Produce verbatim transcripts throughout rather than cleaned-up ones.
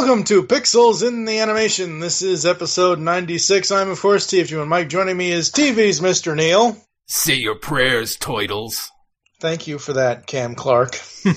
Welcome to Pixels in the Animation. This is episode ninety-six. I'm, of course, T F G and Mike. Joining me is T V's Mister Neil. Say your prayers, Toidles. Thank you for that, Cam Clark.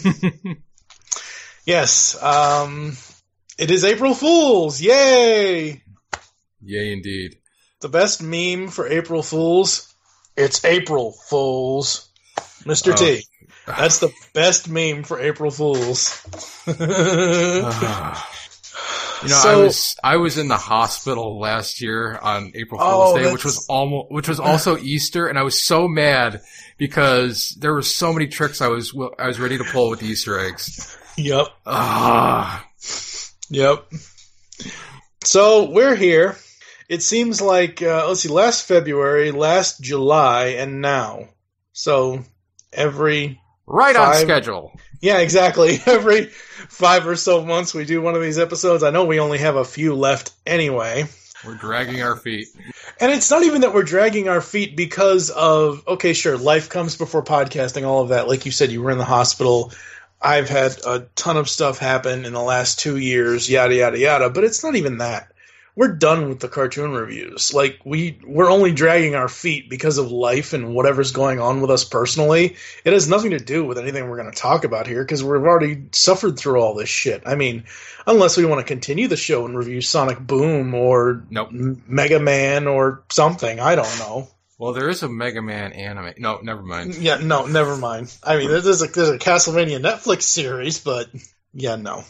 Yes, um, it is April Fool's. Yay! Yay, indeed. The best meme for April Fool's, it's April Fool's. Mister Uh, T. That's the best meme for April Fool's. uh, you know, so, I was I was in the hospital last year on April Fool's oh, Day, which was almost which was also Easter, and I was so mad because there were so many tricks I was I was ready to pull with the Easter eggs. Yep. Ah. Yep. So we're here. It seems like uh, let's see, last February, last July, and now. So every right five, on schedule. Yeah, exactly. Every five or so months we do one of these episodes. I know we only have a few left anyway. We're dragging our feet. And it's not even that we're dragging our feet because of, okay, sure, life comes before podcasting, all of that. Like you said, you were in the hospital. I've had a ton of stuff happen in the last two years, yada, yada, yada. But it's not even that. We're done with the cartoon reviews. Like, we, we're only dragging our feet because of life and whatever's going on with us personally. It has nothing to do with anything we're going to talk about here because we've already suffered through all this shit. I mean, unless we want to continue the show and review Sonic Boom or nope. Mega Man or something. I don't know. Well, there is a Mega Man anime. No, never mind. Yeah, no, never mind. I mean, there's a, there's a Castlevania Netflix series, but yeah, no.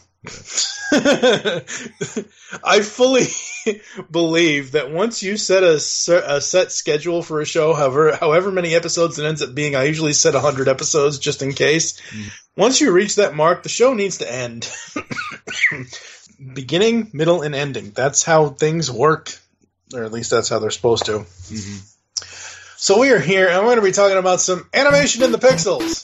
I fully believe that once you set a, a set schedule for a show, however however many episodes it ends up being, I usually set one hundred episodes just in case. Mm. Once you reach that mark, the show needs to end. Beginning, middle, and ending. That's how things work, or at least that's how they're supposed to. Mm-hmm. So we are here, and we're going to be talking about some animation in the pixels.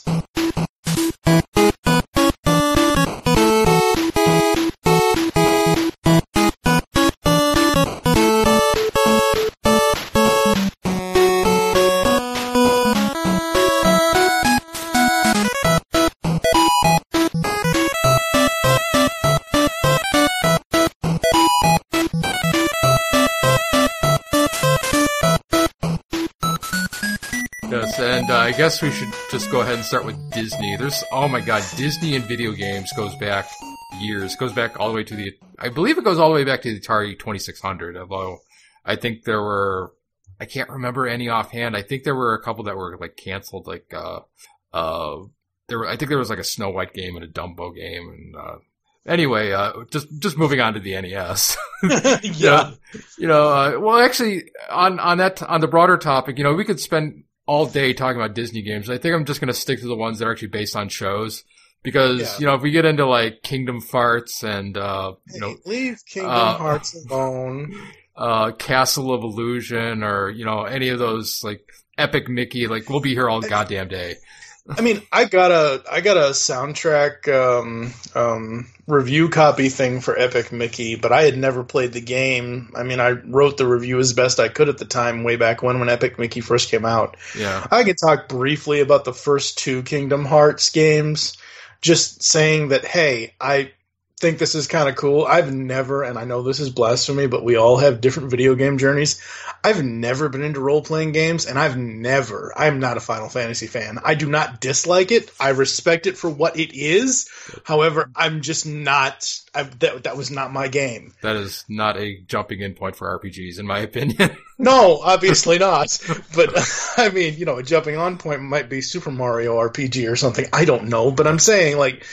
And uh, I guess we should just go ahead and start with Disney. There's, oh my god, Disney and video games goes back years. It goes back all the way to the, I believe it goes all the way back to the Atari twenty-six hundred, although I think there were, I can't remember any offhand. I think there were a couple that were like canceled, like, uh, uh, there were, I think there was like a Snow White game and a Dumbo game, and, uh, anyway, uh, just, just moving on to the N E S. Yeah. yeah. You know, uh, well actually, on, on that, on the broader topic, you know, we could spend all day talking about Disney games. I think I'm just going to stick to the ones that are actually based on shows because, yeah. you know, if we get into like Kingdom Farts and, uh, you know, hey, leave Kingdom uh, Hearts alone, uh, Castle of Illusion or, you know, any of those like Epic Mickey, like we'll be here all goddamn day. I mean, I got a, I got a soundtrack, um, um, review copy thing for Epic Mickey, but I had never played the game. I mean, I wrote the review as best I could at the time, way back when, when Epic Mickey first came out. Yeah. I can talk briefly about the first two Kingdom Hearts games, just saying that, hey, I think this is kind of cool. I've never, and I know this is blasphemy, but we all have different video game journeys. I've never been into role-playing games, and I've never, I'm not a Final Fantasy fan. I do not dislike it. I respect it for what it is. However, I'm just not, I, that, that was not my game. That is not a jumping in point for R P Gs, in my opinion. No, obviously not. But, I mean, you know, a jumping on point might be Super Mario R P G or something. I don't know, but I'm saying, like,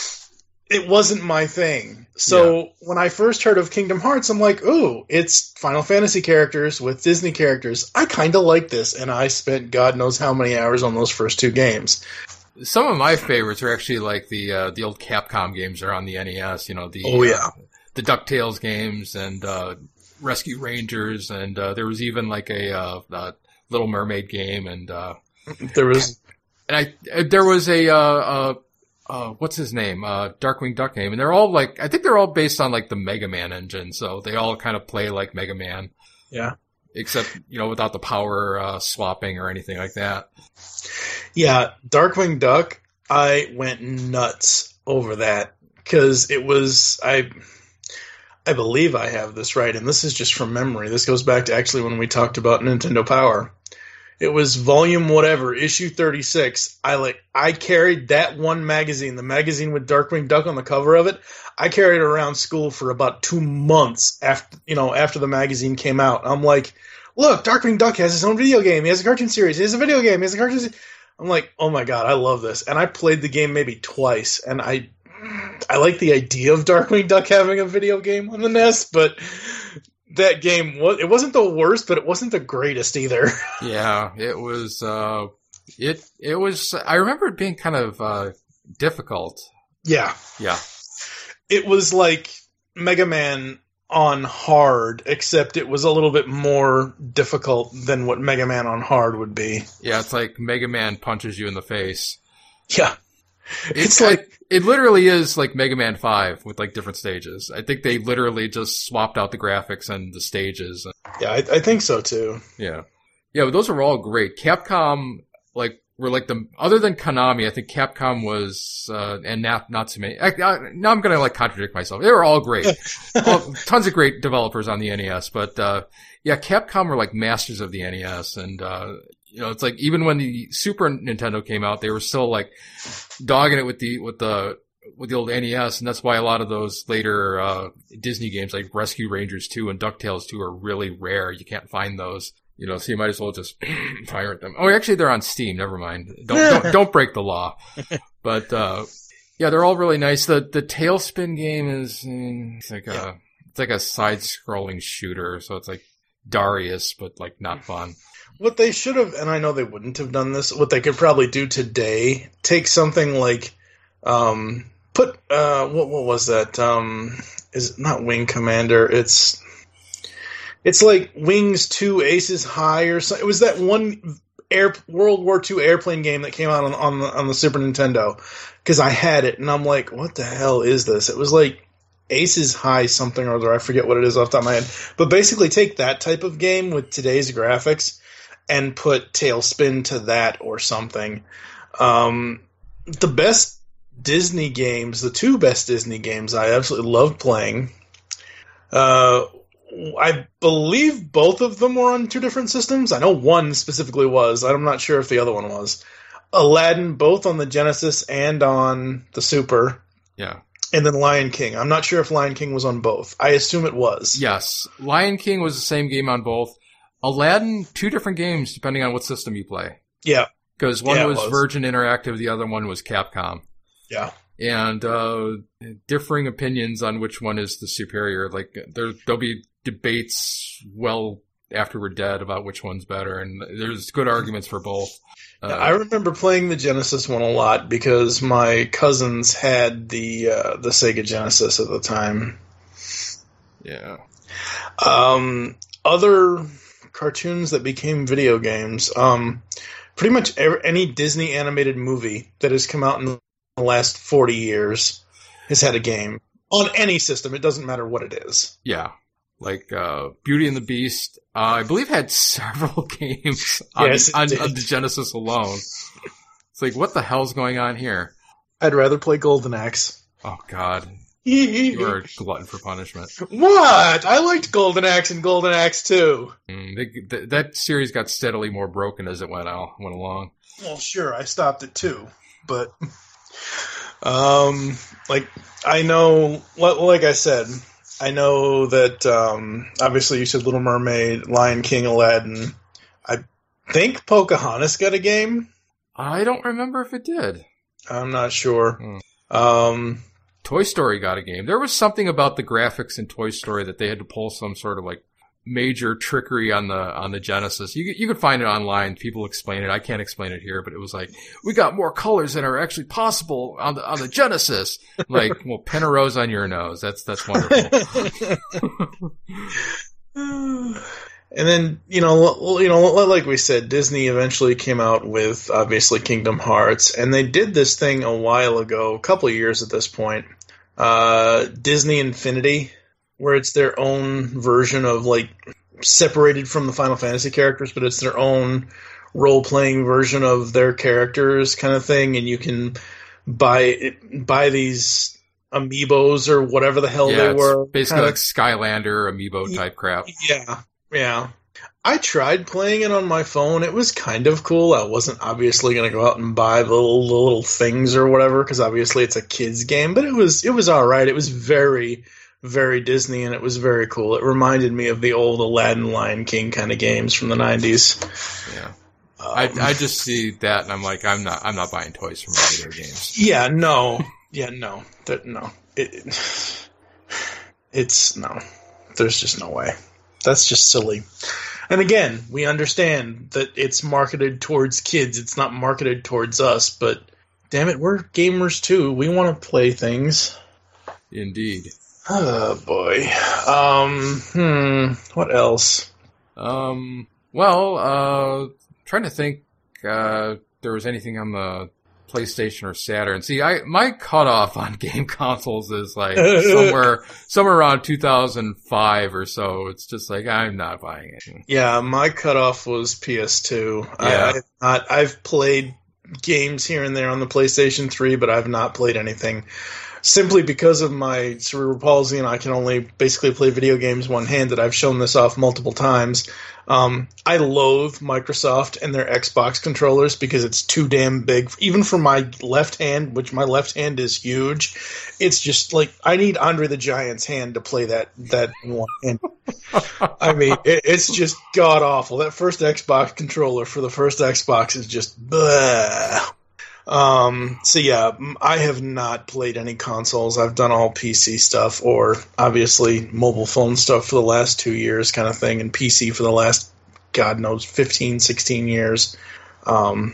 it wasn't my thing. So yeah. When I first heard of Kingdom Hearts, I'm like, ooh, it's Final Fantasy characters with Disney characters. I kind of like this, and I spent God knows how many hours on those first two games. Some of my favorites are actually like the uh, the old Capcom games that are on the N E S. You know, the oh yeah, uh, the DuckTales games and uh, Rescue Rangers, and uh, there was even like a uh, uh, Little Mermaid game, and uh, there was, and I there was a. Uh, uh, Uh, what's his name? Uh, Darkwing Duck game. And they're all like, I think they're all based on like the Mega Man engine. So they all kind of play like Mega Man. Yeah. Except, you know, without the power, uh, swapping or anything like that. Yeah. Darkwing Duck, I went nuts over that. Cause it was, I, I believe I have this right, and this is just from memory. This goes back to actually when we talked about Nintendo Power. It was volume whatever, issue thirty-six. I like I carried that one magazine, the magazine with Darkwing Duck on the cover of it. I carried it around school for about two months after you know after the magazine came out. I'm like, look, Darkwing Duck has his own video game. He has a cartoon series. He has a video game. He has a cartoon series. I'm like, oh my god, I love this. And I played the game maybe twice, and I I like the idea of Darkwing Duck having a video game on the N E S, but that game was it wasn't the worst, but it wasn't the greatest either. Yeah, it was. Uh, it it was. I remember it being kind of uh, difficult. Yeah, yeah. It was like Mega Man on hard, except it was a little bit more difficult than what Mega Man on hard would be. Yeah, it's like Mega Man punches you in the face. Yeah. It's, it's like I, it literally is like Mega Man five with like different stages. I think they literally just swapped out the graphics and the stages. Yeah, I, I think so too. Yeah, yeah, but those are all great. Capcom, like, were like the other than Konami. I think Capcom was, uh, and not Natsume. I, I, now I'm gonna like contradict myself. They were all great, well, tons of great developers on the N E S. But uh, yeah, Capcom were like masters of the N E S, and uh, you know, it's like even when the Super Nintendo came out, they were still like dogging it with the with the with the old N E S, and that's why a lot of those later uh Disney games like Rescue Rangers two and DuckTales two are really rare. You can't find those, you know, so you might as well just pirate them. Oh, actually, they're on Steam. Never mind. Don't don't, don't break the law. But uh yeah, they're all really nice. The the Tailspin game is mm, it's like a it's like a side scrolling shooter, so it's like Darius, but like not fun. What they should have, and I know they wouldn't have done this, what they could probably do today, take something like, um, put, uh, what, what was that? Um, is it not Wing Commander? It's, it's like Wings two Aces High or something. It was that one air, World War Two airplane game that came out on, on the, on the Super Nintendo. Cause I had it and I'm like, what the hell is this? It was like Aces High something or other. I forget what it is off the top of my head. But basically take that type of game with today's graphics and put Tailspin to that or something. Um, the best Disney games, the two best Disney games I absolutely love playing, uh, I believe both of them were on two different systems. I know one specifically was. I'm not sure if the other one was. Aladdin, both on the Genesis and on the Super. Yeah. And then Lion King. I'm not sure if Lion King was on both. I assume it was. Yes. Lion King was the same game on both. Aladdin, two different games depending on what system you play. Yeah. Because one yeah, was, was Virgin Interactive, the other one was Capcom. Yeah. And uh differing opinions on which one is the superior. Like, there, there'll be debates well after we're dead about which one's better, and there's good arguments for both. Uh, I remember playing the Genesis one a lot because my cousins had the uh, the Sega Genesis at the time. Yeah. Um, other cartoons that became video games. Um, pretty much every, any Disney animated movie that has come out in the last forty years has had a game on any system. It doesn't matter what it is. Yeah. Like uh, Beauty and the Beast, uh, I believe had several games on, yes, on, on the Genesis alone. It's like, what the hell's going on here? I'd rather play Golden Axe. Oh, God. You are a glutton for punishment. What? I liked Golden Axe and Golden Axe two. Mm, they, th- that series got steadily more broken as it went out, went along. Well, sure, I stopped at two, but um, like I know, like I said, I know that um, obviously you said Little Mermaid, Lion King, Aladdin. I think Pocahontas got a game. I don't remember if it did. I'm not sure. Hmm. Um, Toy Story got a game. There was something about the graphics in Toy Story that they had to pull some sort of like major trickery on the on the Genesis. You you could find it online. People explain it. I can't explain it here, but it was like, we got more colors than are actually possible on the on the Genesis. Like, well, pin a rose on your nose. That's that's wonderful. And then, you know, you know, like we said, Disney eventually came out with obviously Kingdom Hearts, and they did this thing a while ago, a couple of years at this point, uh, Disney Infinity, where it's their own version of like separated from the Final Fantasy characters, but it's their own role-playing version of their characters kind of thing, and you can buy buy these amiibos or whatever the hell yeah, they it's were. basically Kinda, like Skylander amiibo type crap. Yeah, yeah. I tried playing it on my phone. It was kind of cool. I wasn't obviously going to go out and buy the little, the little things or whatever, because obviously it's a kid's game. But it was it was all right. It was very, very Disney, and it was very cool. It reminded me of the old Aladdin, Lion King kind of games from the nineties. Yeah, um, I I just see that and I'm like, I'm not I'm not buying toys from video games. Yeah, no, yeah, no, that no. It, it it's no. There's just no way. That's just silly. And again, we understand that it's marketed towards kids. It's not marketed towards us, but damn it, we're gamers too. We want to play things. Indeed. Oh boy. Um, hmm, what else? Um, well, uh, trying to think, uh, there was anything on the PlayStation or Saturn. See, I, my cutoff on game consoles is like somewhere, somewhere around two thousand five or so. It's just like, I'm not buying it. Yeah, my cutoff was P S two. Yeah. I, I've, not, I've played games here and there on the PlayStation three, but I've not played anything. Simply because of my cerebral palsy, and I can only basically play video games one-handed. I've shown this off multiple times. Um, I loathe Microsoft and their Xbox controllers because it's too damn big. Even for my left hand, which my left hand is huge, it's just like I need Andre the Giant's hand to play that that one hand. I mean, it, it's just god awful. That first Xbox controller for the first Xbox is just bleh. Um, so yeah, I have not played any consoles. I've done all P C stuff, or obviously mobile phone stuff for the last two years kind of thing, and P C for the last, God knows, fifteen, sixteen years. Um,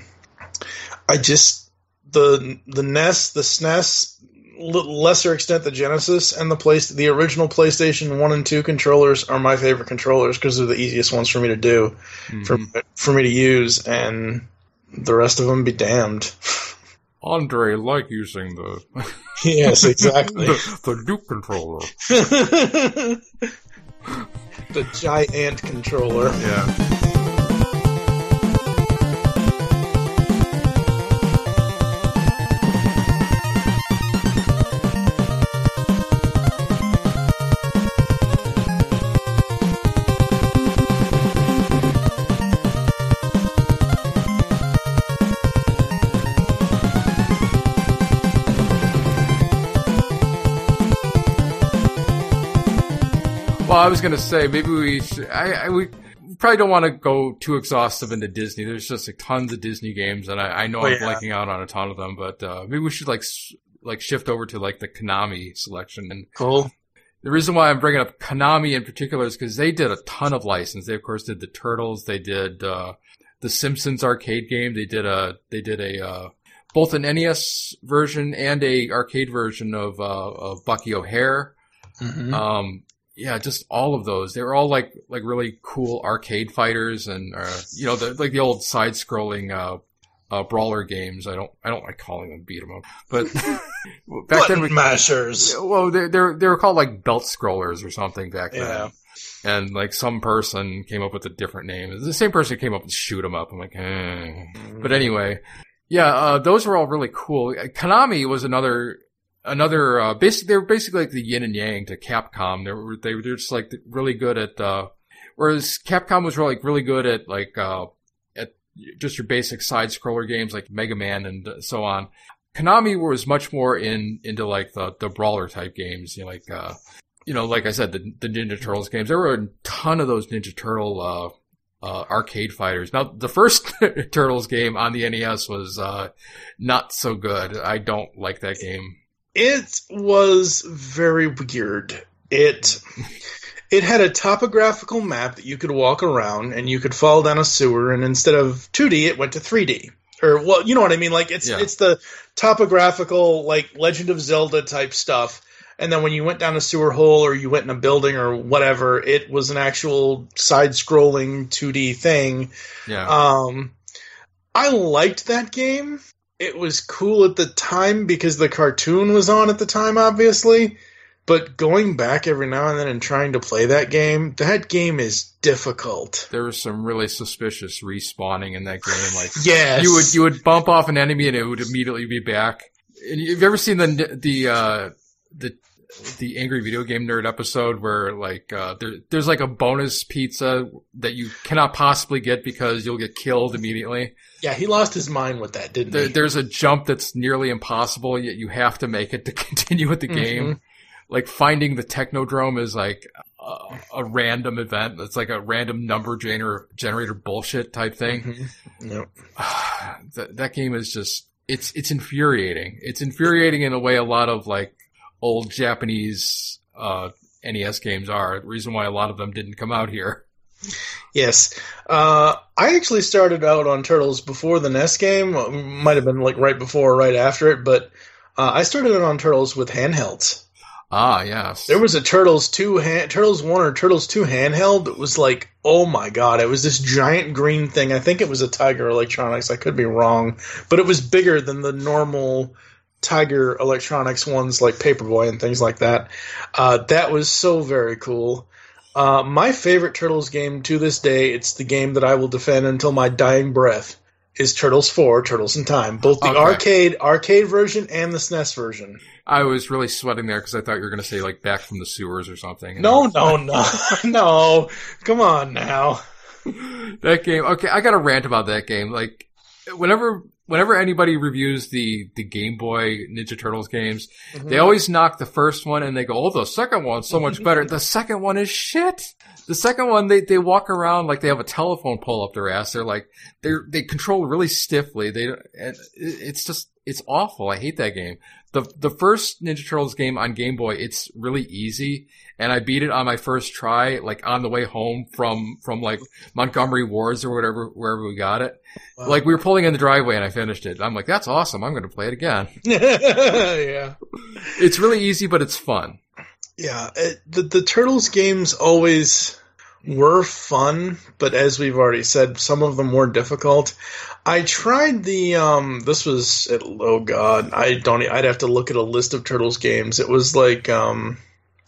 I just, the, the N E S, the S N E S, l- lesser extent the Genesis, and the place, the original PlayStation one and two controllers are my favorite controllers because they're the easiest ones for me to do, mm-hmm. for, for me to use, and the rest of them be damned. Andre like using the yes, exactly the, the Duke controller, the giant controller. Yeah. Well, I was going to say, maybe we should, I, I, we probably don't want to go too exhaustive into Disney. There's just like tons of Disney games, and I, I know oh, I'm yeah. blanking out on a ton of them, but uh, maybe we should like like shift over to like the Konami selection. And cool. The reason why I'm bringing up Konami in particular is because they did a ton of license. They of course did the Turtles. They did uh, the Simpsons arcade game. They did a they did a uh, both an N E S version and a arcade version of uh, of Bucky O'Hare. Mm-hmm. Um, Yeah, just all of those. They were all like like really cool arcade fighters, and uh, you know, the, like the old side-scrolling uh, uh, brawler games. I don't I don't like calling them beat 'em up, but back then we mashers. Well, they they they were called like belt scrollers or something back then. Yeah. And like some person came up with a different name. The same person came up with shoot 'em up. I'm like, eh. But anyway, yeah, uh, those were all really cool. Konami was another. Another, uh, basically, they were basically like the yin and yang to Capcom. They were, they were just like really good at, uh, whereas Capcom was really, like really good at like, uh, at just your basic side scroller games like Mega Man and so on. Konami was much more in, into like the, the brawler type games, you know, like, uh, you know, like I said, the, the Ninja Turtles games. There were a ton of those Ninja Turtle, uh, uh, arcade fighters. Now, the first Turtles game on the N E S was, uh, not so good. I don't like that game. It was very weird. It it had a topographical map that you could walk around, and you could fall down a sewer, and instead of two D, it went to three D. Or, well, you know what I mean? Like, it's yeah. it's the topographical, like, Legend of Zelda type stuff. And then when you went down a sewer hole, or you went in a building, or whatever, it was an actual side-scrolling two D thing. Yeah. Um, I liked that game. It was cool at the time because the cartoon was on at the time, obviously. But going back every now and then and trying to play that game, that game is difficult. There was some really suspicious respawning in that game. Like, yes. you would you would bump off an enemy and it would immediately be back. And have you ever seen the the uh, the the Angry Video Game Nerd episode where like uh, there there's like a bonus pizza that you cannot possibly get because you'll get killed immediately. Yeah, he lost his mind with that, didn't There, he? there's a jump that's nearly impossible, yet you have to make it to continue with the Mm-hmm. game. Like finding the Technodrome is like a, a random event. It's like a random number gener- generator bullshit type thing. Mm-hmm. Yep. that, that game is just, it's, it's infuriating. It's infuriating in a way a lot of like old Japanese, uh, N E S games are. The reason why a lot of them didn't come out here. Yes. Uh, I actually started out on Turtles before the N E S game. Might have been like right before or right after it, but uh, I started out on Turtles with handhelds. Ah, yes. There was a Turtles two, hand, Turtles one or Turtles two handheld that was like, oh my god, it was this giant green thing. I think it was a Tiger Electronics. I could be wrong, but it was bigger than the normal Tiger Electronics ones like Paperboy and things like that. Uh, that was so very cool. Uh, my favorite Turtles game to this day, it's the game that I will defend until my dying breath, is Turtles four, Turtles in Time. Both the Okay. arcade arcade version and the S N E S version. I was really sweating there because I thought you were going to say like Back from the Sewers or something. No, no, no, no. Come on now. That game. Okay, I got to rant about that game. Like, whenever whenever anybody reviews the the Game Boy Ninja Turtles games, Mm-hmm. they always knock the first one and they go, "Oh, the second one's so much better." The second one is shit. The second one, they they walk around like they have a telephone pole up their ass. They're like they they control really stiffly. They and it's just it's awful. I hate that game. The the first Ninja Turtles game on Game Boy, it's really easy, and I beat it on my first try, like on the way home from from like Montgomery Wards or whatever, wherever we got it. Wow. Like we were pulling in the driveway and I finished it. I'm like, that's awesome. I'm going to play it again. Yeah. It's really easy, but it's fun. Yeah, it, the the Turtles games always were fun, but as we've already said, some of them were difficult. I tried the um this was oh god, I don't e, I'd have to look at a list of Turtles games. It was like um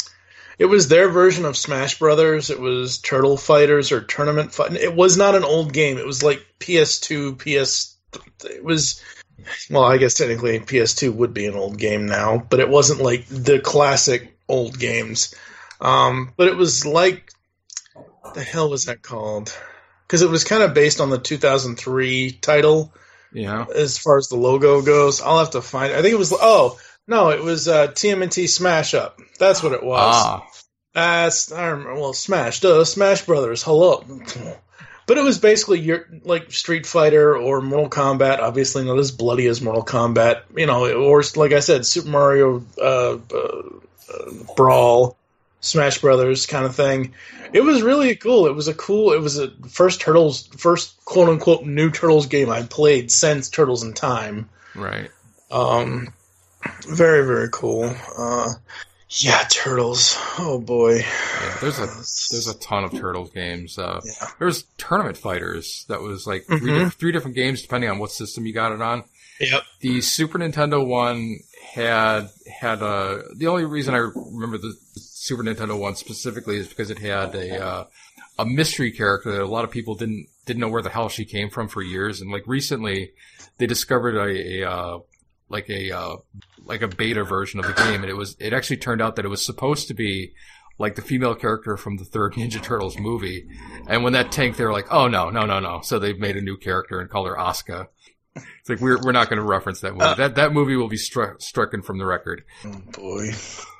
it was their version of Smash Brothers. It was Turtle Fighters or Tournament Fight. It was not an old game. It was like P S two, P S it was well, I guess technically P S two would be an old game now, but it wasn't like the classic old games. Um, but it was like, what the hell was that called? Because it was kind of based on the two thousand three title Yeah. as far as the logo goes. I'll have to find it. I think it was, oh, no, it was uh, T M N T Smash Up. That's what it was. Ah. That's, I remember, well, Smash, duh, Smash Brothers, hello. But it was basically your like Street Fighter or Mortal Kombat, obviously not as bloody as Mortal Kombat, you know, or like I said, Super Mario uh, uh, uh, Brawl, Smash Brothers kind of thing. It was really cool. It was a cool, it was a first Turtles, first quote unquote new Turtles game I played since Turtles in Time. Right. Um, very, very cool. Uh, yeah, Turtles. Oh boy. Yeah, there's a there's a ton of Turtles games. Uh, Yeah. There's Tournament Fighters that was like three, Mhm. di- three different games depending on what system you got it on. Yep. The Super Nintendo one had had a. The only reason I remember the Super Nintendo one specifically is because it had a uh, a mystery character that a lot of people didn't didn't know where the hell she came from for years, and like recently they discovered a, a uh, like a uh, like a beta version of the game, and it was it actually turned out that it was supposed to be like the female character from the third Ninja Turtles movie, and when that tanked, they were like, oh no no no no, so they've made a new character and called her Asuka. It's like we're we're not going to reference that movie. Uh, that that movie will be struck stricken from the record. Oh boy.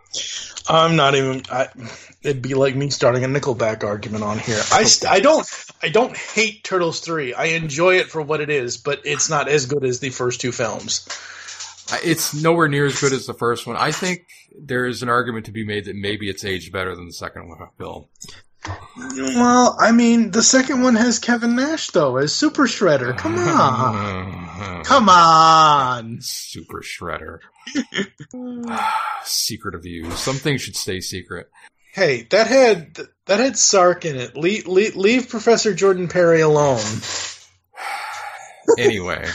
I'm not even. I, it'd be like me starting a Nickelback argument on here. I, st- I don't. I don't hate Turtles three. I enjoy it for what it is, but it's not as good as the first two films. I- It's nowhere near as good as the first one. I think there is an argument to be made that maybe it's aged better than the second one film. Well, I mean, the second one has Kevin Nash though as Super Shredder. Come on, come on. Super Shredder. Secret of you. Some things should stay secret. Hey, that had that had Sark in it. Leave, leave, leave Professor Jordan Perry alone. Anyway.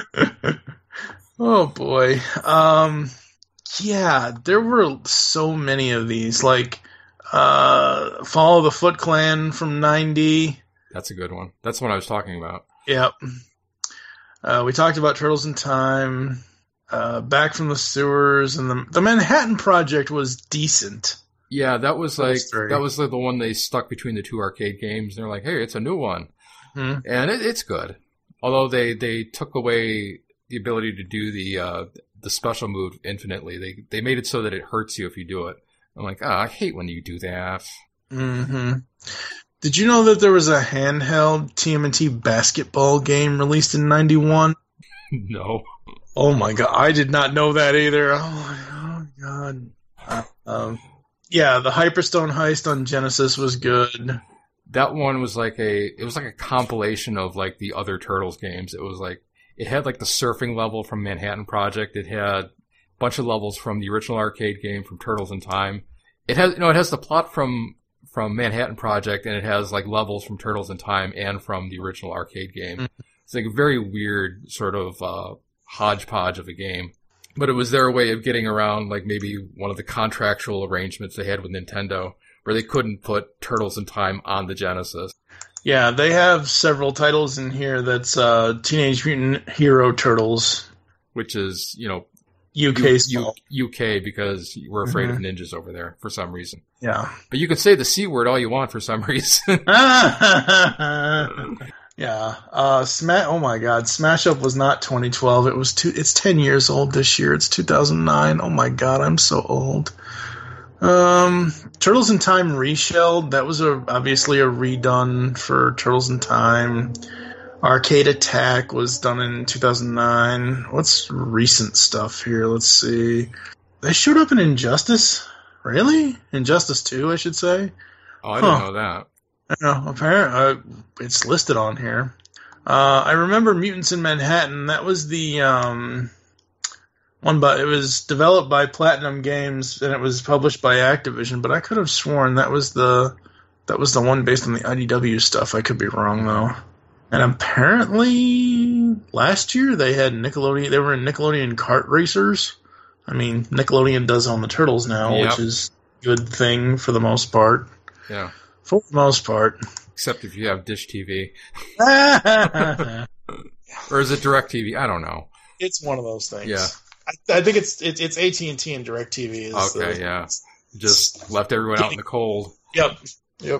Oh boy. Um yeah, there were so many of these. Like uh Follow the Foot Clan from ninety. That's a good one. That's what I was talking about. Yep. Uh we talked about Turtles in Time. uh, Back from the Sewers, and the the Manhattan Project was decent. Yeah, that was like that was like the one they stuck between the two arcade games. They're like, hey, it's a new one, hmm. and it, it's good. Although they, they took away the ability to do the uh, the special move infinitely. They they made it so that it hurts you if you do it. I'm like, ah, oh, I hate when you do that. Mm-hmm. Did you know that there was a handheld T M N T basketball game released in ninety-one? No. Oh my god, I did not know that either. Oh my, oh my god. Uh, um, yeah, the Hyperstone Heist on Genesis was good. That one was like a, it was like a compilation of like the other Turtles games. It was like, it had like the surfing level from Manhattan Project. It had a bunch of levels from the original arcade game from Turtles in Time. It has, you know, it has the plot from, from Manhattan Project, and it has like levels from Turtles in Time and from the original arcade game. Mm. It's like a very weird sort of, uh, hodgepodge of a game. But it was their way of getting around like maybe one of the contractual arrangements they had with Nintendo, where they couldn't put Turtles in Time on the Genesis. Yeah, they have several titles in here that's uh, Teenage Mutant Hero Turtles. Which is, you know, U K U- U- U K because we're afraid mm-hmm. of ninjas over there for some reason. Yeah. But you could say the C word all you want for some reason. Yeah. Uh, Smash. Oh my God, Smash Up was not twenty twelve. It was two. It's ten years old this year. It's two thousand nine. Oh my God, I'm so old. Um, Turtles in Time Reshelled. That was a obviously a redone for Turtles in Time. Arcade Attack was done in two thousand nine. What's recent stuff here? Let's see. They showed up in Injustice. Really? Injustice two, I should say. Oh, I huh. didn't know that. No, apparently uh, it's listed on here. Uh, I remember Mutants in Manhattan. That was the um, one, but it was developed by Platinum Games and it was published by Activision. But I could have sworn that was the that was the one based on the I D W stuff. I could be wrong though. And apparently last year they had Nickelodeon. They were in Nickelodeon Kart Racers. I mean, Nickelodeon does own the Turtles now, yep. which is a good thing for the most part. Yeah. For the most part. Except if you have Dish T V. Or is it DirecTV? I don't know. It's one of those things. Yeah. I, I think it's it, it's A T and T and DirecTV. Is okay, the, yeah. Just left everyone out in the cold. Yep. Yep.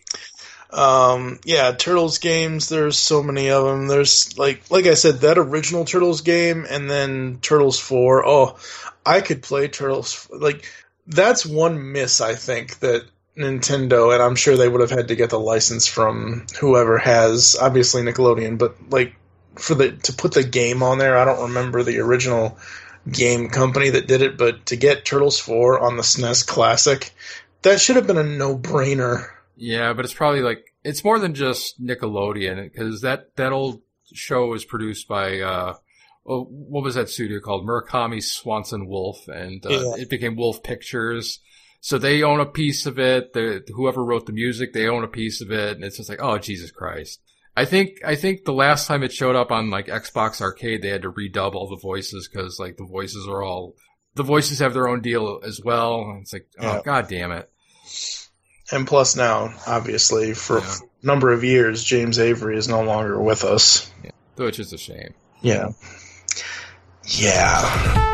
Um, yeah, Turtles games, there's so many of them. There's, like like I said, that original Turtles game and then Turtles four. Oh, I could play Turtles. Like, that's one miss, I think, that Nintendo, and I'm sure they would have had to get the license from whoever has, obviously Nickelodeon, but like for the to put the game on there, I don't remember the original game company that did it, but to get Turtles four on the S N E S Classic, that should have been a no-brainer. Yeah, but it's probably like, it's more than just Nickelodeon, because that, that old show was produced by, uh, well, what was that studio called? Murakami Swanson Wolf, and uh, yeah. it became Wolf Pictures. So they own a piece of it. The, whoever wrote the music, they own a piece of it. And it's just like, oh, Jesus Christ. I think, I think the last time it showed up on like Xbox Arcade, they had to redub all the voices because like the voices are all, the voices have their own deal as well. And it's like, oh, yeah. God damn it. And plus now, obviously, for yeah. a number of years, James Avery is no longer with us. Yeah. Which is a shame. Yeah. Yeah.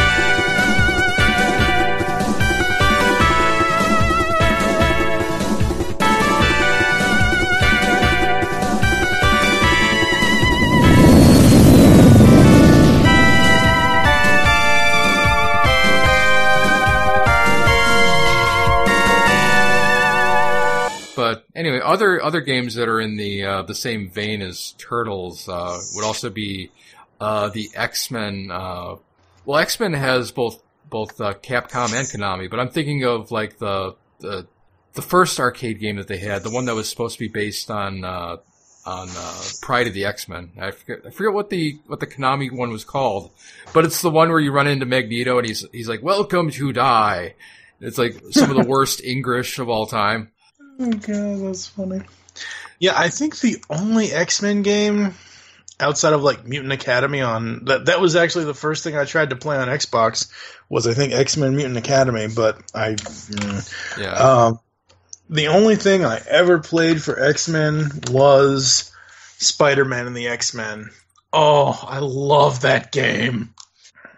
But anyway, other other games that are in the uh, the same vein as Turtles uh, would also be uh, the X-Men. Uh, well, X-Men has both both uh, Capcom and Konami, but I'm thinking of like the the the first arcade game that they had, the one that was supposed to be based on uh, on uh, Pride of the X-Men. I forget, I forget what the what the Konami one was called, but it's the one where you run into Magneto and he's he's like, "Welcome to die." It's like some of the worst English of all time. Oh God, that's funny. Yeah, I think the only X-Men game outside of like Mutant Academy on that that was actually the first thing I tried to play on Xbox was I think X-Men Mutant Academy, but I mm, yeah. Um, the only thing I ever played for X-Men was Spider-Man and the X-Men. Oh, I love that game.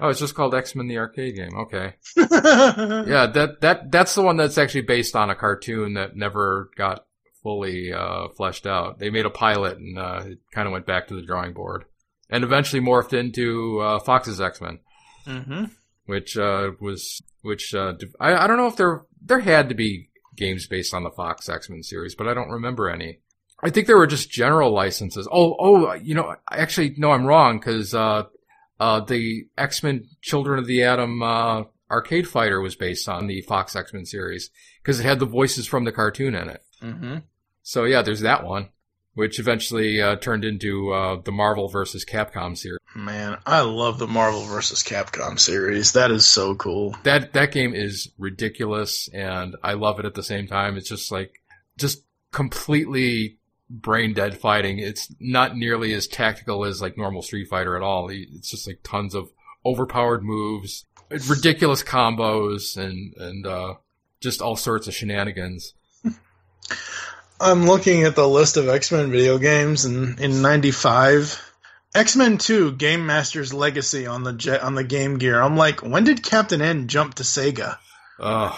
Oh, it's just called X-Men the arcade game. Okay. Yeah, that that that's the one that's actually based on a cartoon that never got fully uh, fleshed out. They made a pilot and uh, it kind of went back to the drawing board, and eventually morphed into uh, Fox's X-Men, mm-hmm. which uh, was which uh, I I don't know if there there had to be games based on the Fox X-Men series, but I don't remember any. I think there were just general licenses. Oh oh, you know, actually no, I'm wrong because uh, uh, the X-Men Children of the Atom uh, arcade fighter was based on the Fox X-Men series because it had the voices from the cartoon in it. Mm-hmm. So yeah, there's that one, which eventually uh, turned into uh, the Marvel versus Capcom series. Man, I love the Marvel versus Capcom series. That is so cool. That that game is ridiculous, and I love it at the same time. It's just like, just completely brain dead fighting. It's not nearly as tactical as like normal Street Fighter at all. It's just like tons of overpowered moves, ridiculous combos, and and uh, just all sorts of shenanigans. I'm looking at the list of X-Men video games, and in ninety-five, X-Men two Game Master's Legacy on the Je- on the Game Gear. I'm like, when did Captain N jump to Sega? Oh.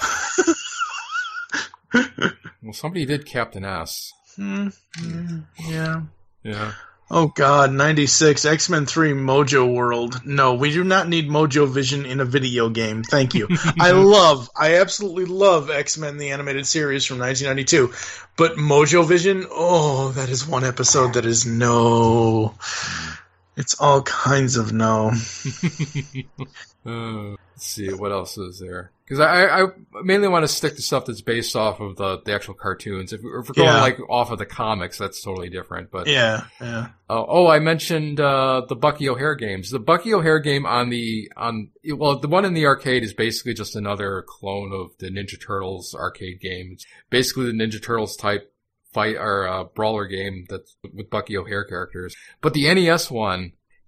Well, somebody did Captain S. Mm-hmm. Yeah. Yeah. Oh God, ninety-six, X-Men three Mojo World. No, we do not need Mojo Vision in a video game. Thank you. I love, I absolutely love X-Men the animated series from nineteen ninety-two. But Mojo Vision, oh, that is one episode that is no. It's all kinds of no. uh, let's see, what else is there? Because I, I mainly want to stick to stuff that's based off of the, the actual cartoons. If, if we're going Yeah. like off of the comics, that's totally different. But Yeah, yeah. uh, oh, I mentioned uh, the Bucky O'Hare games. The Bucky O'Hare game on the on well, the one in the arcade is basically just another clone of the Ninja Turtles arcade game. It's basically the Ninja Turtles type fight or uh, brawler game that's with Bucky O'Hare characters. But the N E S one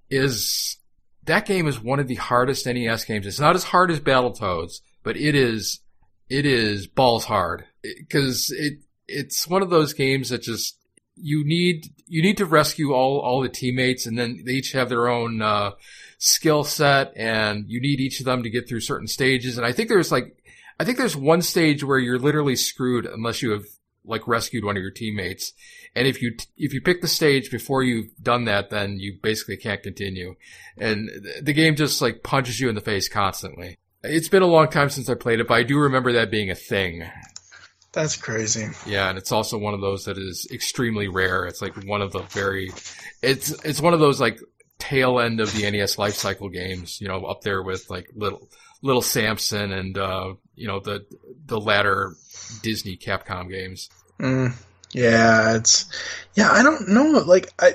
is that game is one of the hardest N E S games. It's not as hard as Battletoads, but it is it is balls hard because it it's one of those games that just you need you need to rescue all all the teammates, and then they each have their own uh, skill set, and you need each of them to get through certain stages. And I think there's like I think there's one stage where you're literally screwed unless you have like rescued one of your teammates. And if you, if you pick the stage before you've done that, then you basically can't continue. And the game just like punches you in the face constantly. It's been a long time since I played it, but I do remember that being a thing. That's crazy. Yeah. And it's also one of those that is extremely rare. It's like one of the very, it's, it's one of those like tail end of the N E S life cycle games, you know, up there with like little, little Samson and, uh, you know, the, the latter Disney Capcom games. Mm, yeah, it's yeah. I don't know. Like I,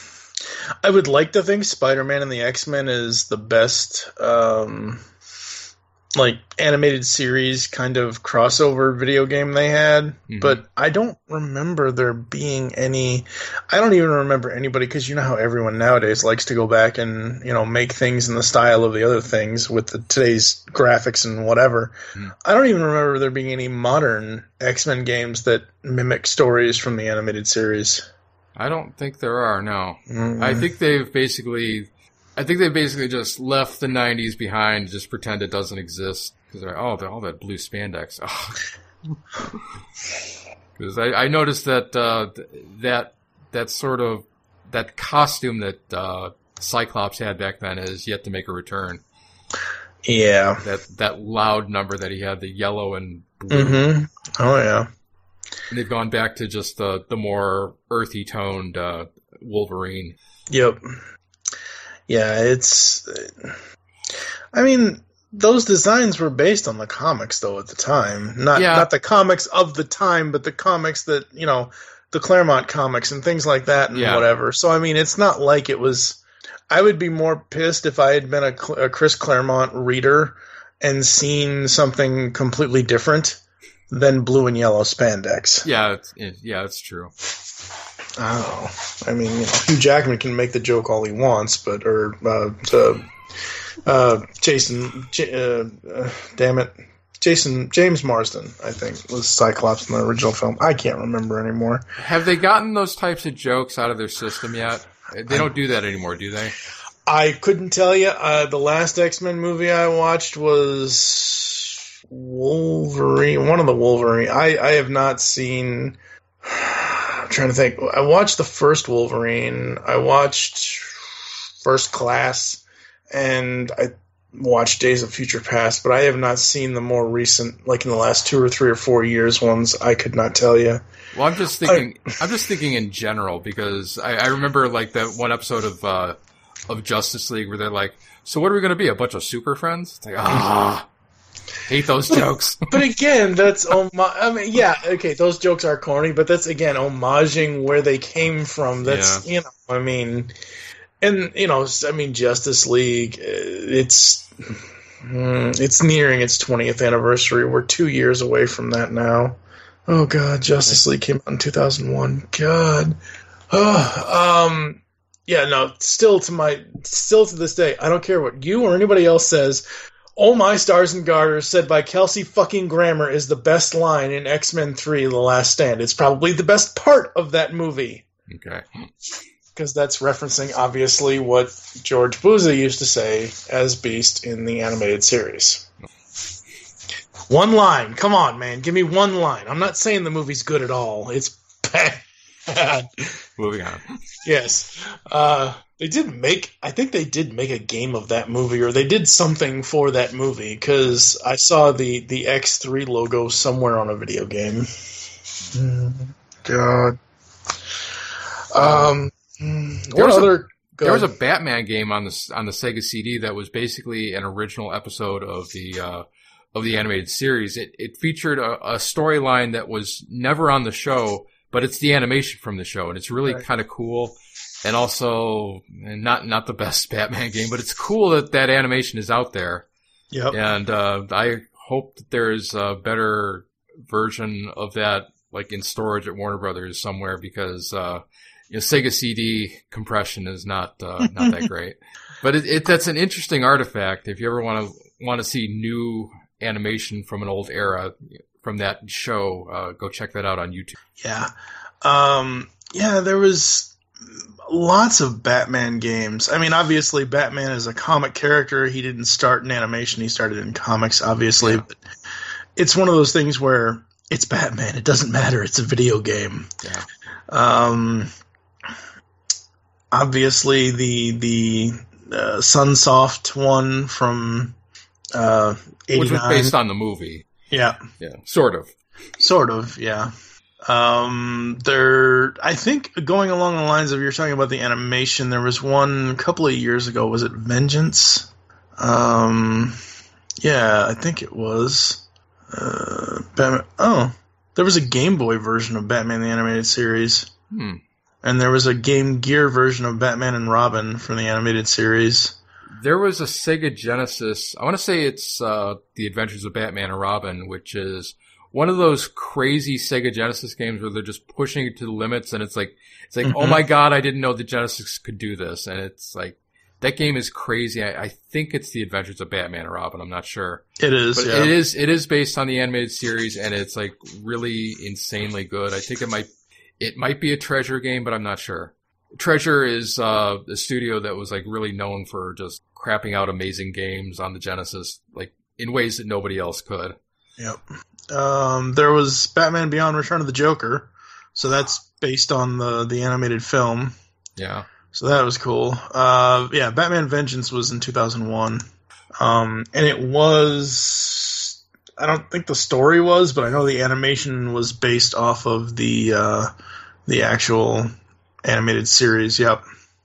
I would like to think Spider-Man and the X-Men is the best, um, like animated series kind of crossover video game they had. Mm-hmm. But I don't remember there being any. I don't even remember anybody because you know how everyone nowadays likes to go back and you know make things in the style of the other things with the today's graphics and whatever. Mm-hmm. I don't even remember there being any modern X-Men games that mimic stories from the animated series. I don't think there are. No, mm-hmm. I think they've basically. I think they basically just left the nineties behind, just pretend it doesn't exist. Because they're, oh, they're all that blue spandex. Because oh. I, I noticed that, uh, that, that sort of, that costume that, uh, Cyclops had back then is yet to make a return. Yeah. That, that loud number that he had, the yellow and blue. Mm-hmm. Oh, yeah. And they've gone back to just the, the more earthy toned, uh, Wolverine. Yep. Yeah, it's... I mean, those designs were based on the comics, though, at the time. Not yeah. not the comics of the time, but the comics that, you know, the Claremont comics and things like that and yeah. whatever. So, I mean, it's not like it was... I would be more pissed if I had been a, a Chris Claremont reader and seen something completely different than blue and yellow spandex. Yeah, it's, it, yeah, it's true. Oh, I mean, you know, Hugh Jackman can make the joke all he wants, but or uh, uh, uh, Jason, uh, uh, damn it, Jason James Marsden, I think, was Cyclops in the original film. I can't remember anymore. Have they gotten those types of jokes out of their system yet? They don't do that anymore, do they? I couldn't tell you. Uh, the last X-Men movie I watched was Wolverine, one of the Wolverine. I, I have not seen... I'm trying to think. I watched the first Wolverine. I watched First Class, and I watched Days of Future Past, but I have not seen the more recent, like in the last two or three or four years ones. I could not tell you. Well, I'm just thinking. I, I'm just thinking in general because I, I remember like that one episode of uh, of Justice League where they're like, "So what are we going to be? A bunch of super friends?" It's like, ah, hate those jokes. But again, that's om- I mean, yeah, okay, those jokes are corny, but that's again homaging where they came from. That's yeah. you know, I mean, and you know, I mean, Justice League. It's it's nearing its twentieth anniversary. We're two years away from that now. Oh God, Justice League came out in two thousand one. God, oh, um, yeah, no, still to my, still to this day, I don't care what you or anybody else says. "Oh my stars and garters," said by Kelsey fucking Grammer, is the best line in X-Men three: The Last Stand. It's probably the best part of that movie. Okay. Because that's referencing, obviously, what George Buza used to say as Beast in the animated series. One line. Come on, man. Give me one line. I'm not saying the movie's good at all. It's bad. Moving on. Yes. Uh, they did make, I think they did make a game of that movie, or they did something for that movie, because I saw the, the X three logo somewhere on a video game. God. Um, there what was other... A, there was a Batman game on the, on the Sega C D that was basically an original episode of the, uh, of the animated series. It, it featured a, a storyline that was never on the show, but it's the animation from the show, and it's really right. kind of cool. And also, not not the best Batman game, but it's cool that that animation is out there. Yep. And uh, I hope that there's a better version of that, like in storage at Warner Brothers somewhere, because uh, you know, Sega C D compression is not uh, not that great. But it, it that's an interesting artifact. If you ever want to want to see new animation from an old era from that show, uh, go check that out on YouTube. Yeah. Um, yeah, there was lots of Batman games. I mean, obviously Batman is a comic character. He didn't start in animation. He started in comics, obviously. Yeah. But it's one of those things where it's Batman. It doesn't matter. It's a video game. Yeah. Um, obviously the, the, uh, Sunsoft one from, uh, eighty-nine. Which was based on the movie. Yeah. Yeah. Sort of. Sort of, yeah. Um, there, I think going along the lines of you're talking about the animation, there was one a couple of years ago. Was it Vengeance? Um, yeah, I think it was. Uh, Batman. Oh, there was a Game Boy version of Batman the Animated Series. Hmm. And there was a Game Gear version of Batman and Robin from the animated series. There was a Sega Genesis. I want to say it's uh, The Adventures of Batman and Robin, which is one of those crazy Sega Genesis games where they're just pushing it to the limits, and it's like, it's like, mm-hmm. oh my god, I didn't know the Genesis could do this, and it's like, that game is crazy. I, I think it's The Adventures of Batman and Robin. I'm not sure. It is. But yeah. it is. It is based on the animated series, and it's like really insanely good. I think it might, it might be a Treasure game, but I'm not sure. Treasure is uh, a studio that was like really known for just crapping out amazing games on the Genesis, like in ways that nobody else could. Yep. Um, there was Batman Beyond: Return of the Joker, so that's based on the the animated film. Yeah. So that was cool. Uh, yeah, Batman Vengeance was in two thousand one, um, and it was. I don't think the story was, but I know the animation was based off of the uh, the actual animated series. Yep.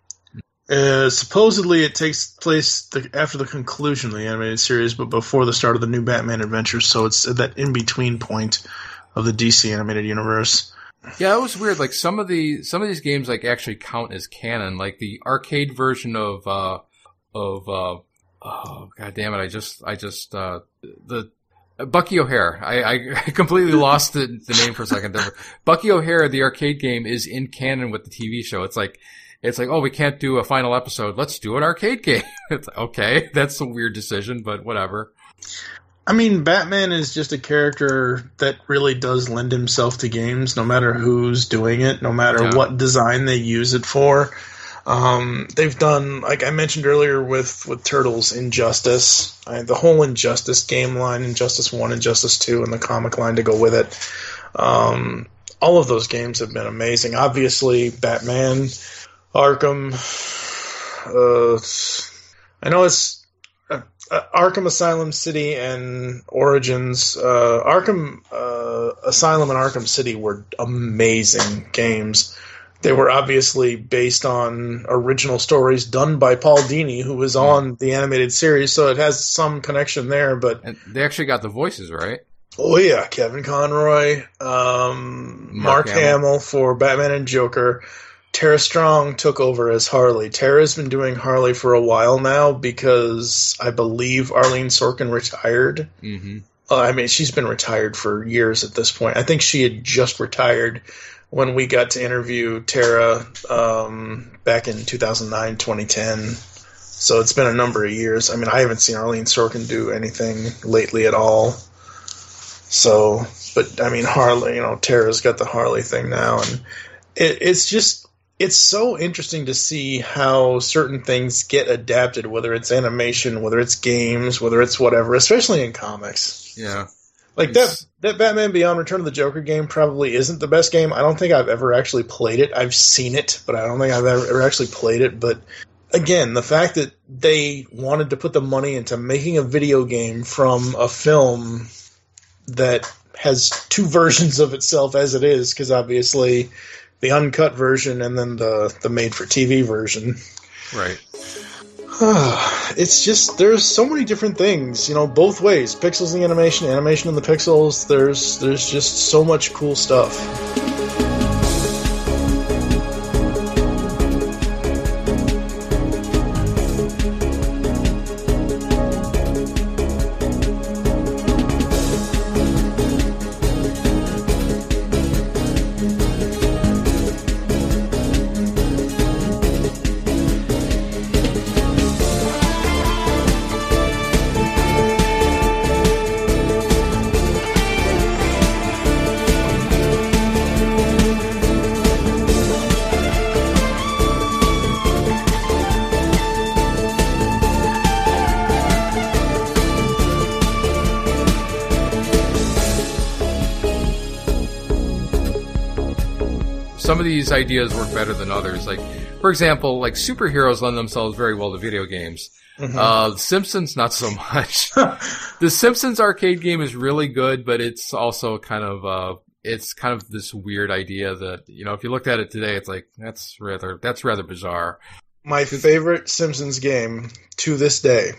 Uh, supposedly, it takes place the, after the conclusion of the animated series, but before the start of the new Batman adventures. So it's that in between point of the D C animated universe. Yeah, it was weird. Like some of the some of these games like actually count as canon. Like the arcade version of uh of uh oh god damn it! I just I just uh the. Bucky O'Hare. I, I completely lost the, the name for a second there. Bucky O'Hare, the arcade game, is in canon with the T V show. It's like, it's like, oh, we can't do a final episode. Let's do an arcade game. It's like, okay, that's a weird decision, but whatever. I mean, Batman is just a character that really does lend himself to games, no matter who's doing it, no matter Yeah. what design they use it for. Um, they've done, like I mentioned earlier with, with Turtles, Injustice, I, the whole Injustice game line, Injustice one, Injustice two, and the comic line to go with it. Um, all of those games have been amazing. Obviously, Batman, Arkham, uh, I know it's uh, uh, Arkham Asylum City and Origins. Uh, Arkham uh, Asylum and Arkham City were amazing games. They were obviously based on original stories done by Paul Dini, who was on the animated series, so it has some connection there. But and they actually got the voices right. Oh yeah, Kevin Conroy, um, Mark, Mark Hamill. Hamill for Batman and Joker. Tara Strong took over as Harley. Tara's been doing Harley for a while now because I believe Arlene Sorkin retired. Mm-hmm. Uh, I mean, she's been retired for years at this point. I think she had just retired when we got to interview Tara um, back in two thousand nine, twenty ten. So it's been a number of years. I mean, I haven't seen Arlene Sorkin do anything lately at all. So, but I mean, Harley, you know, Tara's got the Harley thing now, and it, it's just, it's so interesting to see how certain things get adapted, whether it's animation, whether it's games, whether it's whatever, especially in comics. Yeah. Like that, that Batman Beyond Return of the Joker game probably isn't the best game. I don't think I've ever actually played it. I've seen it, but I don't think I've ever, ever actually played it. But again, the fact that they wanted to put the money into making a video game from a film that has two versions of itself as it is, because obviously the uncut version and then the, the made-for-T V version. Right. It's just, there's so many different things, you know, both ways. Pixels in the animation, animation in the pixels. There's, there's just so much cool stuff. Some of these ideas work better than others. Like, for example, like superheroes lend themselves very well to video games. Mm-hmm. Uh, The Simpsons, not so much. The Simpsons arcade game is really good, but it's also kind of, uh, it's kind of this weird idea that, you know, if you looked at it today, it's like, that's rather, that's rather bizarre. My favorite Simpsons game to this day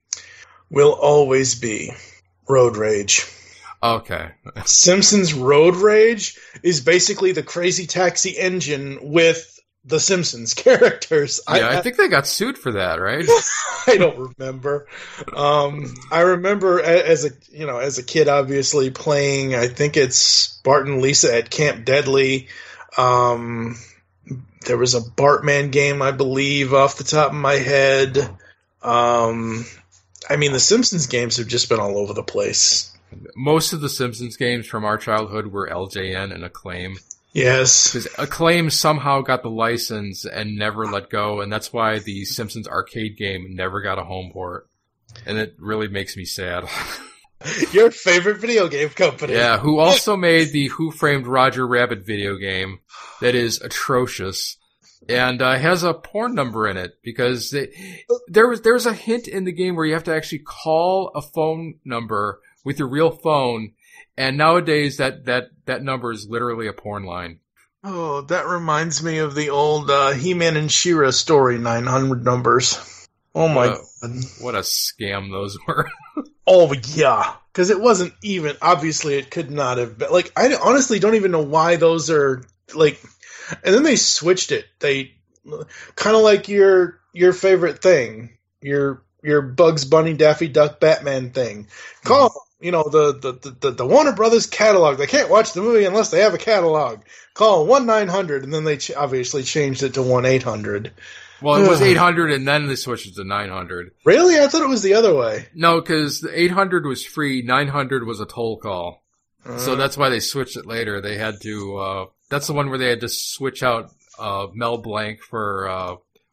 will always be Road Rage. Okay. Simpsons Road Rage is basically the Crazy Taxi engine with the Simpsons characters. Yeah, I, I think they got sued for that, right? I don't remember. Um, I remember as a you know as a kid, obviously playing. I think it's Bart and Lisa at Camp Deadly. Um, there was a Bartman game, I believe, off the top of my head. Um, I mean, the Simpsons games have just been all over the place. Most of the Simpsons games from our childhood were L J N and Acclaim. Yes. Because Acclaim somehow got the license and never let go, and that's why the Simpsons arcade game never got a home port. And it really makes me sad. Your favorite video game company. Yeah, who also made the Who Framed Roger Rabbit video game that is atrocious. And uh, has a porn number in it because they, there was there's a hint in the game where you have to actually call a phone number with your real phone, and nowadays that, that, that number is literally a porn line. Oh, that reminds me of the old uh, He-Man and She-Ra story, nine hundred numbers. Oh my what a, god. What a scam those were. Oh yeah, because it wasn't even, obviously it could not have been, like, I honestly don't even know why those are, like, and then they switched it. They, kind of like your, your favorite thing, your, your Bugs Bunny, Daffy Duck, Batman thing. Call mm-hmm. You know, the, the, the, the Warner Brothers catalog. They can't watch the movie unless they have a catalog. Call one nine hundred, and then they ch- obviously changed it to one eight hundred. Well, it was eight hundred, and then they switched it to nine hundred. Really? I thought it was the other way. No, because the eight hundred was free, nine hundred was a toll call. Uh, so that's why they switched it later. They had to, uh, that's the one where they had to switch out, uh, Mel Blanc for, uh,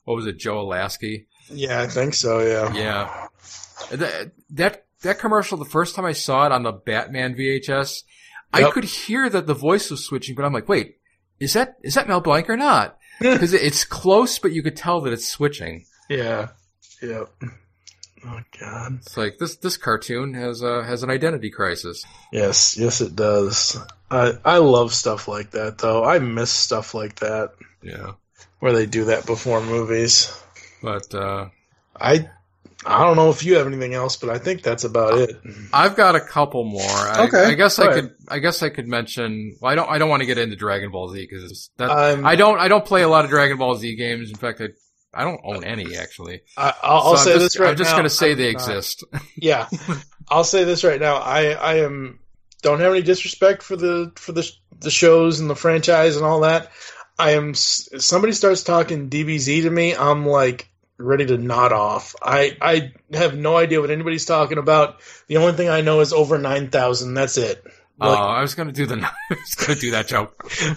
what was it, Joe Lasky? Yeah, I think so. Yeah. Yeah. That that that commercial. The first time I saw it on the Batman V H S, yep. I could hear that the voice was switching, but I'm like, wait, is that is that Mel Blanc or not? Because it's close, but you could tell that it's switching. Yeah. Yep. Oh God. It's like this this cartoon has a has an identity crisis. Yes, yes it does. I I love stuff like that though. I miss stuff like that. Yeah. Where they do that before movies. But uh I I don't know if you have anything else, but I think that's about it. I've got a couple more. I, okay. I guess Go I ahead. could I guess I could mention well, I don't I don't want to get into Dragon Ball Z because that Um, I don't I don't play a lot of Dragon Ball Z games. In fact, I I don't own any, actually. I, I'll, I'll so say I'm just, this right I'm just now. going to say I'm they not. exist. Yeah, I'll say this right now. I, I am don't have any disrespect for the for the the shows and the franchise and all that. I am. If somebody starts talking D B Z to me, I'm like ready to nod off. I I have no idea what anybody's talking about. The only thing I know is over nine thousand. That's it. Oh, Like, uh, I was going to do the I was going to do that joke.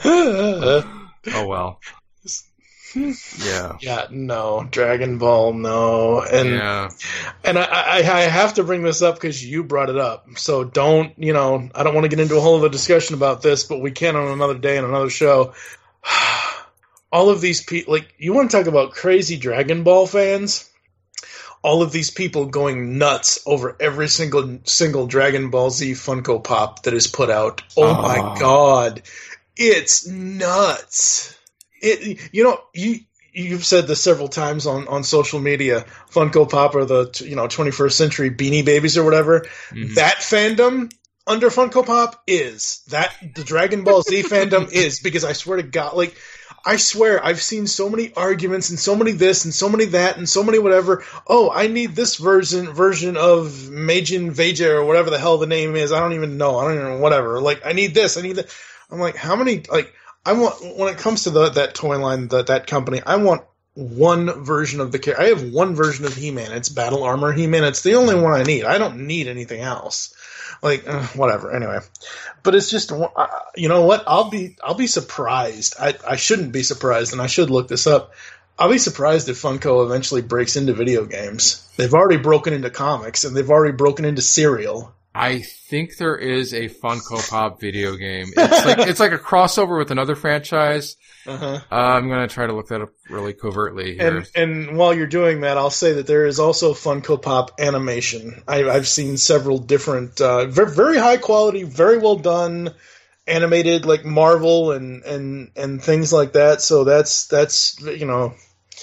Oh well. Yeah. Yeah, no. Dragon Ball, no. And yeah. and I, I, I have to bring this up because you brought it up. So don't, you know, I don't want to get into a whole other discussion about this, but we can on another day and another show. All of these people, like, you want to talk about crazy Dragon Ball fans? All of these people going nuts over every single single Dragon Ball Z Funko Pop that is put out. Oh, oh. my God. It's nuts. It, you know, you, you've said this several times on, on social media, Funko Pop are the, you know, twenty-first century Beanie Babies or whatever. Mm-hmm. That fandom under Funko Pop is. That, the Dragon Ball Z fandom is, because I swear to God, like, I swear I've seen so many arguments and so many this and so many that and so many whatever. Oh, I need this version version of Majin Vegeta or whatever the hell the name is. I don't even know. I don't even know, whatever. Like, I need this. I need that. I'm like, how many, like, I want, when it comes to the, that toy line, that that company, I want one version of the character. I have one version of He-Man. It's Battle Armor He-Man. It's the only one I need. I don't need anything else. Like, uh, whatever. Anyway, but it's just, uh, you know what? I'll be, I'll be surprised. I, I shouldn't be surprised, and I should look this up. I'll be surprised if Funko eventually breaks into video games. They've already broken into comics, and they've already broken into cereal. I think there is a Funko Pop video game. It's like it's like a crossover with another franchise. Uh-huh. Uh, I'm gonna try to look that up really covertly here. And, and while you're doing that, I'll say that there is also Funko Pop animation. I, I've seen several different, uh, very, very high quality, very well done, animated like Marvel and and and things like that. So that's that's you know,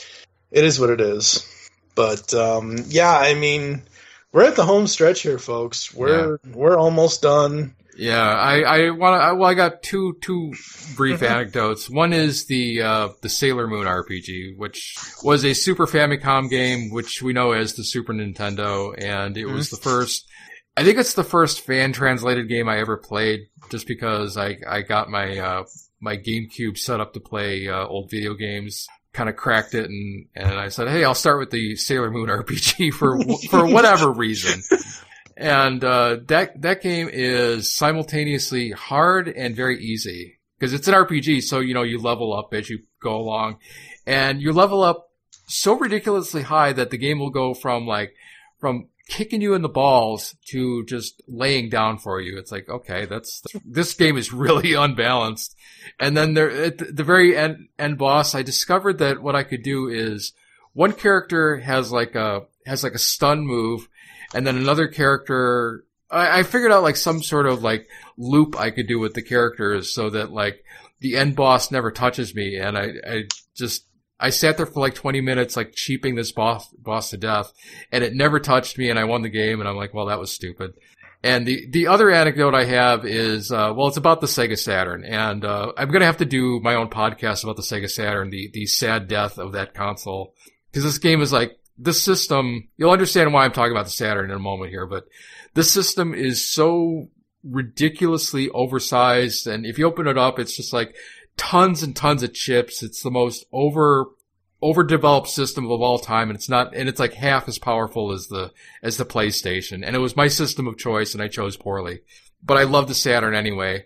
it is what it is. But um, yeah, I mean. We're at the home stretch here, folks. We're yeah. we're almost done. Yeah, I I want to. Well, I got two two brief anecdotes. One is the uh, the Sailor Moon R P G, which was a Super Famicom game, which we know as the Super Nintendo, and it mm-hmm. was the first. I think it's the first fan translated game I ever played, just because I I got my uh, my GameCube set up to play uh, old video games. Kind of cracked it, and, and I said, hey, I'll start with the Sailor Moon R P G for for whatever reason. And uh, that that game is simultaneously hard and very easy, because it's an R P G, so you know you level up as you go along, and you level up so ridiculously high that the game will go from like from kicking you in the balls to just laying down for you. It's like, okay, that's, this game is really unbalanced. And then there, at the very end, end boss, I discovered that what I could do is one character has like a, has like a stun move, and then another character, I, I figured out like some sort of like loop I could do with the characters so that like the end boss never touches me. And I, I just, I sat there for like twenty minutes, like cheaping this boss, boss to death, and it never touched me, and I won the game, and I'm like, well, that was stupid. And the, the other anecdote I have is, uh, well, it's about the Sega Saturn, and, uh, I'm gonna have to do my own podcast about the Sega Saturn, the, the sad death of that console. Cause this game is like, this system, you'll understand why I'm talking about the Saturn in a moment here, but this system is so ridiculously oversized, and if you open it up, it's just like, tons and tons of chips. It's the most over, overdeveloped system of all time, and it's not, and it's like half as powerful as the, as the PlayStation. And it was my system of choice, and I chose poorly. But I love the Saturn anyway.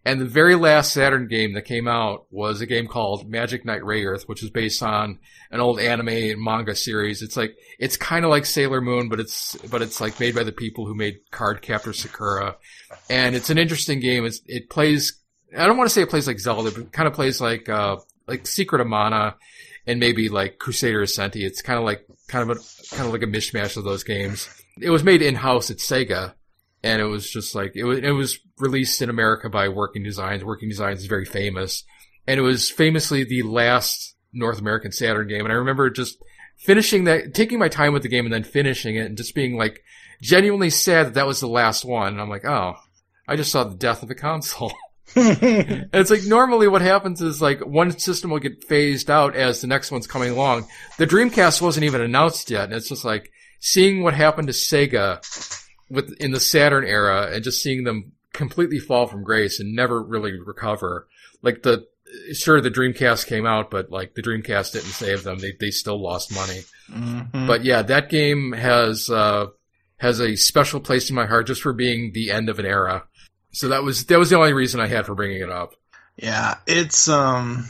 And the very last Saturn game that came out was a game called Magic Knight Rayearth, which is based on an old anime and manga series. It's like, it's kind of like Sailor Moon, but it's, but it's like made by the people who made Cardcaptor Sakura. And it's an interesting game. It's, it plays, I don't want to say it plays like Zelda, but it kind of plays like, uh, like Secret of Mana and maybe like Crusader Ascenti. It's kind of like, kind of a, kind of like a mishmash of those games. It was made in-house at Sega. And it was just like, it was, it was released in America by Working Designs. Working Designs is very famous. And it was famously the last North American Saturn game. And I remember just finishing that, taking my time with the game and then finishing it and just being like genuinely sad that that was the last one. And I'm like, oh, I just saw the death of the console. And it's like normally what happens is like one system will get phased out as the next one's coming along. The Dreamcast wasn't even announced yet. And it's just like seeing what happened to Sega with in the Saturn era and just seeing them completely fall from grace and never really recover. Like the, sure, the Dreamcast came out, but like the Dreamcast didn't save them. They, they still lost money. Mm-hmm. But yeah, that game has, uh, has a special place in my heart just for being the end of an era. So that was, that was the only reason I had for bringing it up. Yeah, it's, um,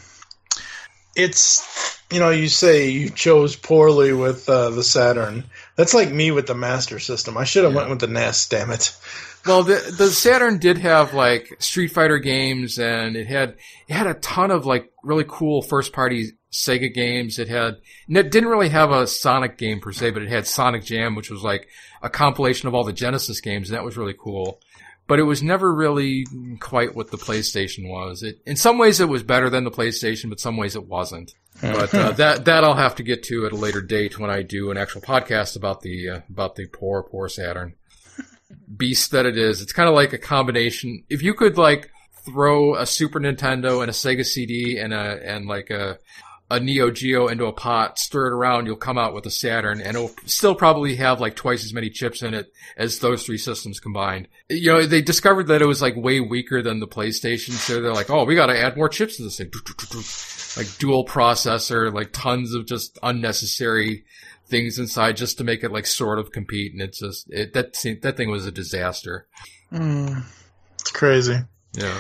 it's, you know, you say you chose poorly with, uh, the Saturn. That's like me with the Master System. I should have yeah. went with the N E S, damn it. Well, the the Saturn did have like Street Fighter games, and it had it had a ton of like really cool first party Sega games. It had it didn't really have a Sonic game per se, but it had Sonic Jam, which was like a compilation of all the Genesis games, and that was really cool. But it was never really quite what the PlayStation was. It, in some ways, it was better than the PlayStation, but some ways it wasn't. But uh, that that I'll have to get to at a later date when I do an actual podcast about the uh, about the poor poor Saturn beast that it is. It's kind of like a combination. If you could like throw a Super Nintendo and a Sega C D and a and like a a Neo Geo into a pot, stir it around, you'll come out with a Saturn, and it'll still probably have like twice as many chips in it as those three systems combined. You know, they discovered that it was like way weaker than the PlayStation, so they're like, oh, we gotta add more chips to this thing. Like dual processor, like tons of just unnecessary things inside just to make it like sort of compete, and it's just, it, that, that thing was a disaster. Mm, it's crazy. Yeah.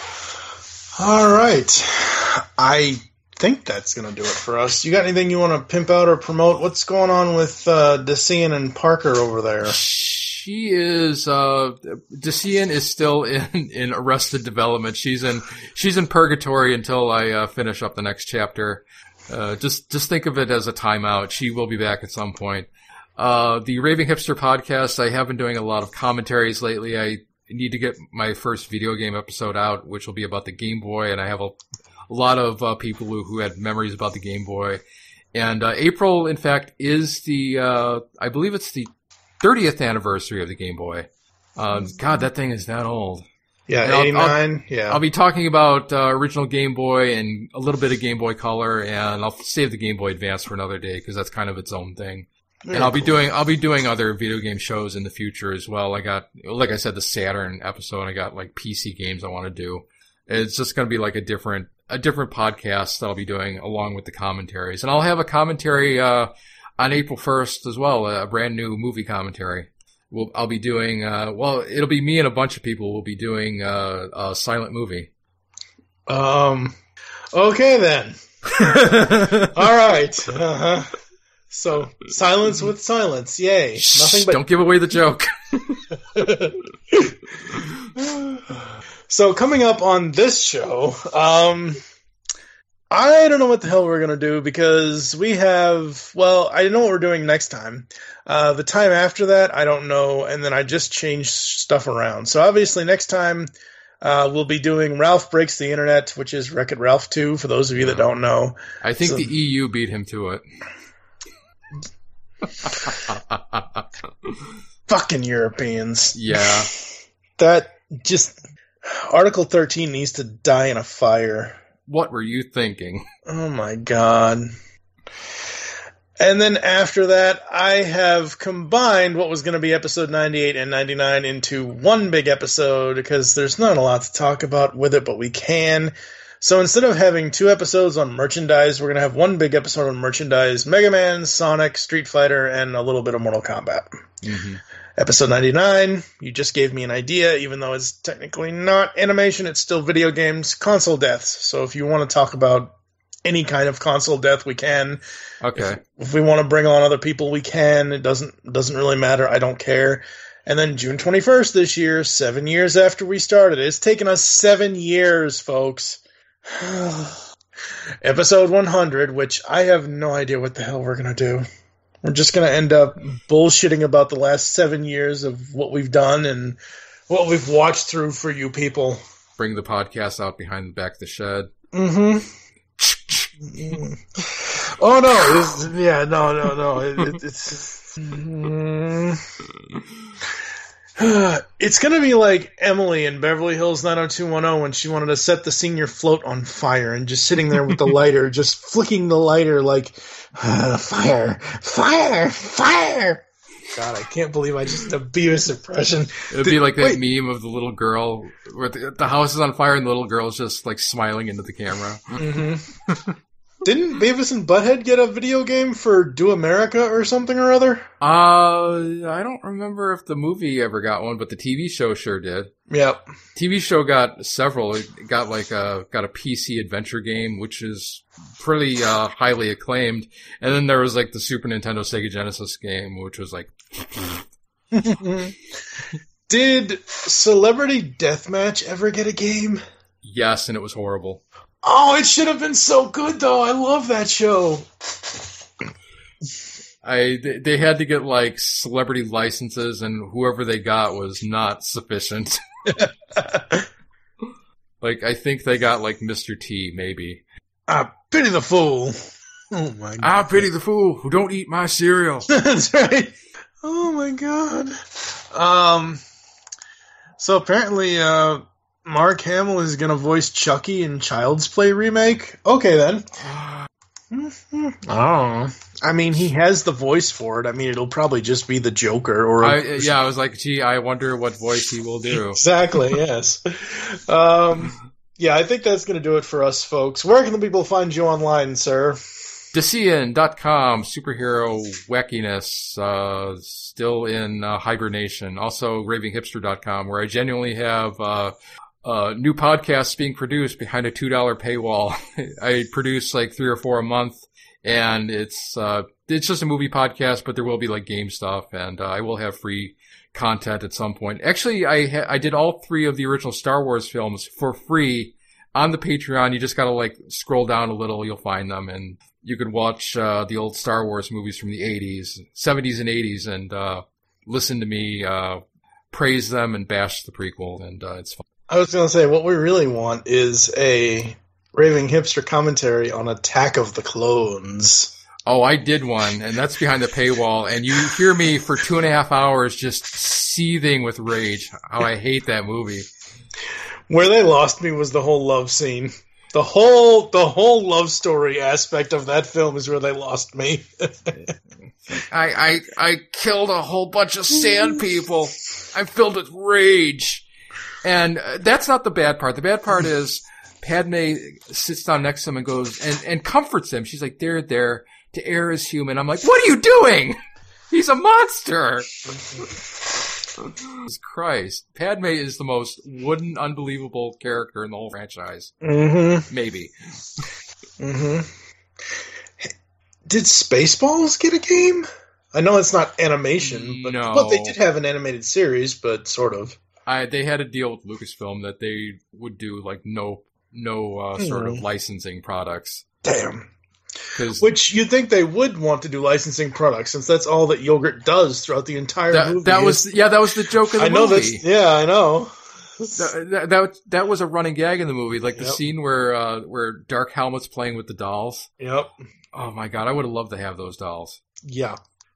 All right. I think that's going to do it for us. You got anything you want to pimp out or promote? What's going on with uh, Decian and Parker over there? She is, uh, Decian is still in, in Arrested Development. She's in, she's in purgatory until I uh, finish up the next chapter. Uh, just, just think of it as a timeout. She will be back at some point. Uh, the Raving Hipster podcast, I have been doing a lot of commentaries lately. I need to get my first video game episode out, which will be about the Game Boy, and I have a, a lot of uh, people who, who had memories about the Game Boy. And uh, April, in fact, is the, uh, I believe it's the thirtieth anniversary of the Game Boy. Um, God, that thing is that old. Yeah, eighty-nine. I'll, yeah. I'll be talking about uh, original Game Boy and a little bit of Game Boy Color, and I'll save the Game Boy Advance for another day because that's kind of its own thing. Very and I'll cool. be doing I'll be doing other video game shows in the future as well. I got, like I said, the Saturn episode. I got like P C games I want to do. It's just going to be like a different a different podcast that I'll be doing along with the commentaries, and I'll have a commentary uh, on April first as well, a brand new movie commentary. We'll, I'll be doing, uh, well, it'll be me and a bunch of people will be doing, uh, a silent movie. Um, okay then. All right. Uh-huh. So, silence with silence. Yay. Shh, Nothing but. Don't give away the joke. So, coming up on this show, um, I don't know what the hell we're going to do because we have, well, I know what we're doing next time. Uh, the time after that, I don't know, and then I just changed stuff around. So obviously next time uh, we'll be doing Ralph Breaks the Internet, which is Wreck-It Ralph two, for those of you that don't know. I think so, the E U beat him to it. Fucking Europeans. Yeah. That just... Article thirteen needs to die in a fire. What were you thinking? Oh my god. And then after that, I have combined what was going to be episode ninety-eight and ninety-nine into one big episode because there's not a lot to talk about with it, but we can. So instead of having two episodes on merchandise, we're going to have one big episode on merchandise, Mega Man, Sonic, Street Fighter, and a little bit of Mortal Kombat. Mm-hmm. Episode ninety-nine, you just gave me an idea, even though it's technically not animation, it's still video games, console deaths. So if you want to talk about any kind of console death, we can. Okay. If, if we want to bring on other people, we can. It doesn't doesn't really matter. I don't care. And then June twenty-first this year, seven years after we started. It's taken us seven years, folks. Episode one hundred, which I have no idea what the hell we're going to do. We're just going to end up bullshitting about the last seven years of what we've done and what we've watched through for you people. Bring the podcast out behind the back of the shed. Mm-hmm. Oh, no. This, yeah, no, no, no. It, it, it's... Mm, it's going to be like Emily in Beverly Hills nine oh two one oh when she wanted to set the senior float on fire and just sitting there with the lighter, just flicking the lighter like, uh, fire, fire, fire. God, I can't believe I just did a Beavis impression. It would Did, be like that wait. meme of the little girl where the, the house is on fire and the little girl's just like smiling into the camera. Mm-hmm. Didn't Beavis and Butthead get a video game for Do America or something or other? Uh, I don't remember if the movie ever got one, but the T V show sure did. Yep. T V show got several. It got like a, got a P C adventure game, which is pretty, uh, highly acclaimed. And then there was like the Super Nintendo Sega Genesis game, which was like... Did Celebrity Deathmatch ever get a game? Yes, and it was horrible. Oh, it should have been so good, though. I love that show. I they, they had to get like celebrity licenses, and whoever they got was not sufficient. Like I think they got like Mister T, maybe. I pity the fool. Oh my god. I pity the fool who don't eat my cereal. That's right. Oh my god. Um. So apparently, uh. Mark Hamill is going to voice Chucky in Child's Play remake? Okay, then. Mm-hmm. I don't know. I mean, he has the voice for it. I mean, it'll probably just be the Joker. Or I, yeah, I was like, gee, I wonder what voice he will do. Exactly, yes. um, yeah, I think that's going to do it for us, folks. Where can the people find you online, sir? Decian dot com, superhero wackiness, uh, still in uh, hibernation. Also, raving hipster dot com, where I genuinely have... Uh, Uh, new podcasts being produced behind a two dollar paywall. I produce like three or four a month, and it's, uh, it's just a movie podcast, but there will be like game stuff, and, uh, I will have free content at some point. Actually, I ha- I did all three of the original Star Wars films for free on the Patreon. You just gotta like scroll down a little, you'll find them, and you could watch, uh, the old Star Wars movies from the eighties, seventies and eighties, and, uh, listen to me, uh, praise them and bash the prequel, and, uh, it's fun. I was going to say, what we really want is a raving hipster commentary on Attack of the Clones. Oh, I did one, and that's behind the paywall, and you hear me for two and a half hours just seething with rage. How I hate that movie. Where they lost me was the whole love scene. The whole, the whole love story aspect of that film is where they lost me. I, I, I killed a whole bunch of sand people. I'm filled with rage. And uh, that's not the bad part. The bad part is Padme sits down next to him and goes and, and comforts him. She's like, there, there, to err is human. I'm like, what are you doing? He's a monster. Jesus Christ. Padme is the most wooden, unbelievable character in the whole franchise. Mm-hmm. Maybe. Mm-hmm. Did Spaceballs get a game? I know it's not animation, but no. Well, they did have an animated series, but sort of. I, they had a deal with Lucasfilm that they would do like no, no uh, sort mm. of licensing products. Damn. Which you'd think they would want to do licensing products, since that's all that Yogurt does throughout the entire that, movie. That was yeah, that was the joke of the I know movie. That's, yeah, I know. that, that, that that was a running gag in the movie, like the yep. scene where uh, where Dark Helmet's playing with the dolls. Yep. Oh my god, I would have loved to have those dolls. Yeah.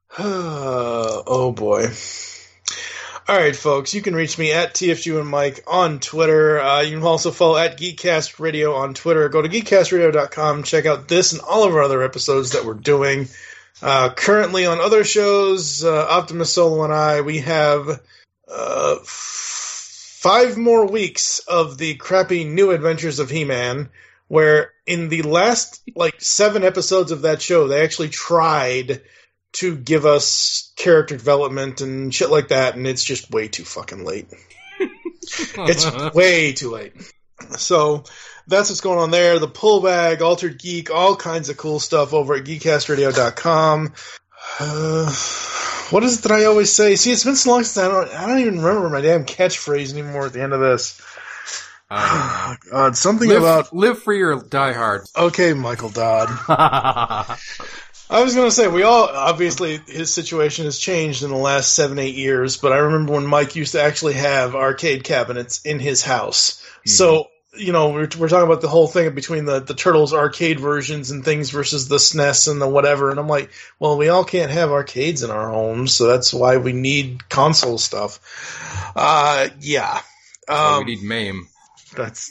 Oh boy. All right, folks, you can reach me at T F G and Mike on Twitter. Uh, you can also follow at Geekcast Radio on Twitter. Go to geekcast radio dot com. Check out this and all of our other episodes that we're doing. Uh, currently on other shows, uh, Optimus Solo and I, we have uh, f- five more weeks of the crappy New Adventures of He-Man. where in the last like seven episodes of that show, they actually tried to give us character development and shit like that, and it's just way too fucking late. It's way too late. So that's what's going on there. The Pull Bag, Altered Geek, all kinds of cool stuff over at geek cast radio dot com. Uh, what is it that I always say? See, it's been so long since I don't, I don't even remember my damn catchphrase anymore at the end of this. Uh, oh, God, something live, about... Live free or die hard. Okay, Michael Dodd. I was going to say, we all, obviously, his situation has changed in the last seven, eight years, but I remember when Mike used to actually have arcade cabinets in his house. Mm-hmm. So, you know, we're, we're talking about the whole thing between the, the Turtles arcade versions and things versus the S N E S and the whatever, and I'm like, well, we all can't have arcades in our homes, so that's why we need console stuff. Uh, yeah. Um, um, we need MAME. That's...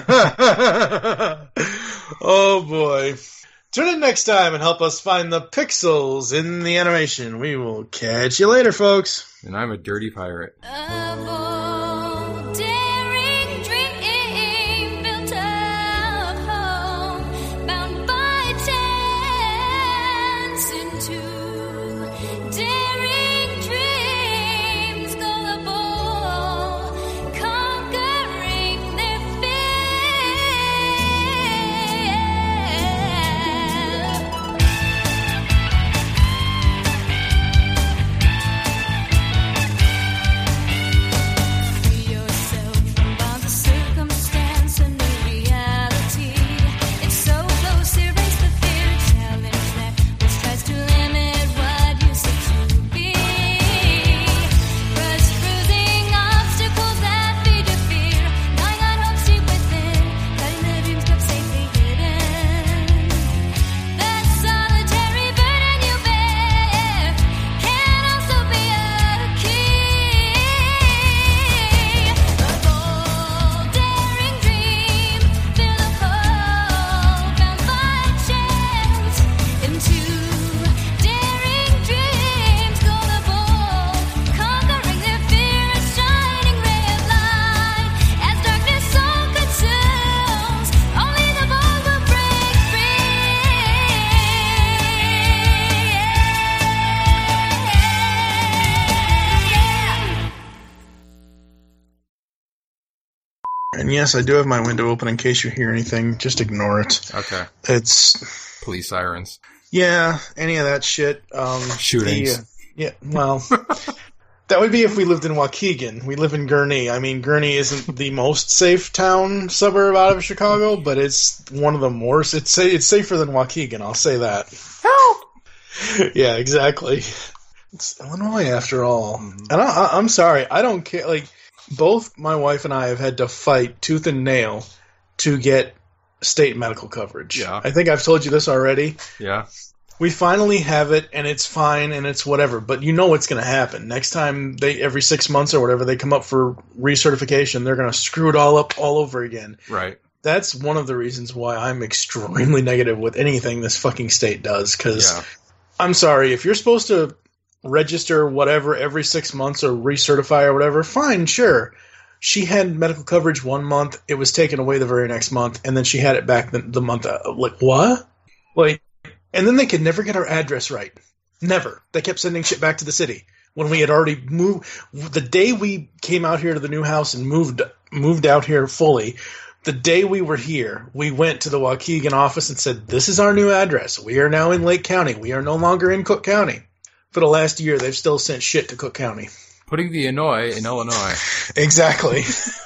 Oh, boy. Tune in next time and help us find the pixels in the animation. We will catch you later, folks. And I'm a dirty pirate. A bold, daring dream built of hope, bound by chance into daring dreams, gullible, conquering their fear. And yes, I do have my window open in case you hear anything. Just ignore it. Okay. It's... Police sirens. Yeah, any of that shit. Um, Shootings. The, uh, yeah, well... That would be if we lived in Waukegan. We live in Gurnee. I mean, Gurnee isn't the most safe town suburb out of Chicago, but it's one of the more... It's, it's safer than Waukegan, I'll say that. Help! Yeah, exactly. It's Illinois, after all. Mm-hmm. And I, I, I'm sorry, I don't care. Like, both my wife and I have had to fight tooth and nail to get state medical coverage. Yeah. I think I've told you this already. Yeah. We finally have it, and it's fine, and it's whatever. But you know what's going to happen. Next time, they every six months or whatever, they come up for recertification, they're going to screw it all up all over again. Right. That's one of the reasons why I'm extremely negative with anything this fucking state does. Because, yeah. I'm sorry, if you're supposed to register whatever every six months or recertify or whatever, fine, sure. She had medical coverage one month, it was taken away the very next month, and then she had it back the, the month. Uh, like, what? Like, and then they could never get our address right. Never. They kept sending shit back to the city when we had already moved. The day we came out here to the new house and moved moved out here fully, the day we were here, we went to the Waukegan office and said, this is our new address. We are now in Lake County. We are no longer in Cook County. For the last year, they've still sent shit to Cook County. Putting the Illinois in Illinois. Exactly.